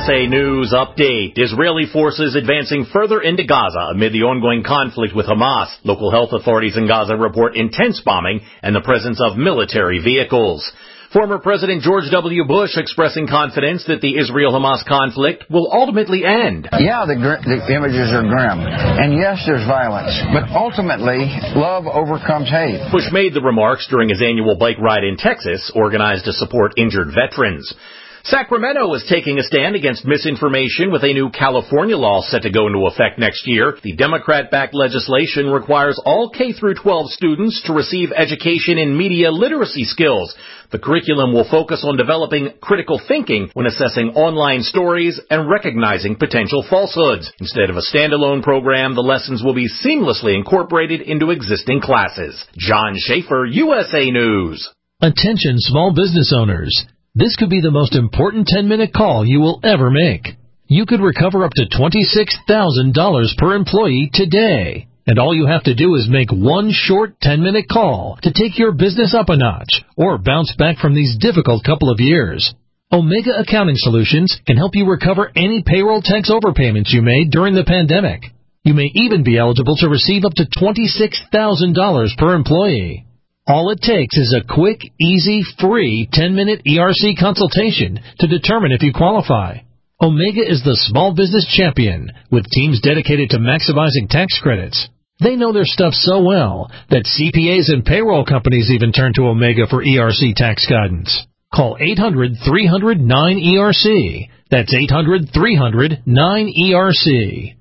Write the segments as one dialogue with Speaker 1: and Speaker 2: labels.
Speaker 1: USA News Update. Israeli forces advancing further into Gaza amid the ongoing conflict with Hamas. Local health authorities in Gaza report intense bombing and the presence of military vehicles. Former President George W. Bush expressing confidence that the Israel-Hamas conflict will ultimately end.
Speaker 2: Yeah, the images are grim. And yes, there's violence. But ultimately, love overcomes hate.
Speaker 1: Bush made the remarks during his annual bike ride in Texas, organized to support injured veterans. Sacramento is taking a stand against misinformation with a new California law set to go into effect next year. The Democrat-backed legislation requires all K-12 students to receive education in media literacy skills. The curriculum will focus on developing critical thinking when assessing online stories and recognizing potential falsehoods. Instead of a standalone program, the lessons will be seamlessly incorporated into existing classes. John Schaefer, USA News.
Speaker 3: Attention small business owners. This could be the most important 10-minute call you will ever make. You could recover up to $26,000 per employee today. And all you have to do is make one short 10-minute call to take your business up a notch or bounce back from these difficult couple of years. Omega Accounting Solutions can help you recover any payroll tax overpayments you made during the pandemic. You may even be eligible to receive up to $26,000 per employee. All it takes is a quick, easy, free 10-minute ERC consultation to determine if you qualify. Omega is the small business champion with teams dedicated to maximizing tax credits. They know their stuff so well that CPAs and payroll companies even turn to Omega for ERC tax guidance. Call 800-300-9ERC. That's 800-300-9ERC.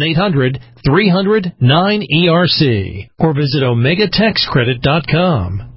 Speaker 3: 1-800-300-9ERC or visit OmegaTaxCredit.com.